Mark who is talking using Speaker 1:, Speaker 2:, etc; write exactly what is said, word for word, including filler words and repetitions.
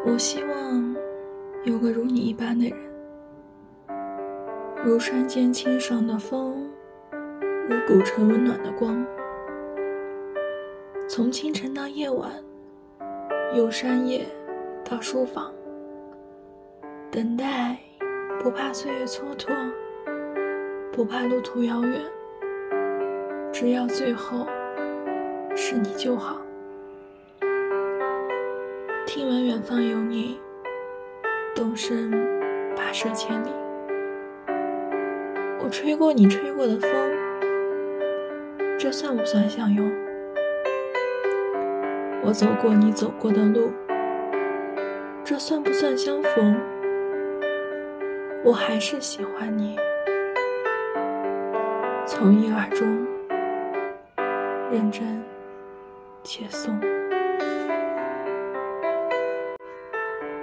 Speaker 1: 我希望有个如你一般的人，如山间清爽的风，如古城温暖的光。从清晨到夜晚，由山野到书房，等待不怕岁月蹉跎，不怕路途遥远，只要最后是你就好。听闻远方有你，动身跋涉千里。我吹过你吹过的风，这算不算相拥？我走过你走过的路，这算不算相逢？我还是喜欢你，从一而终，认真且松。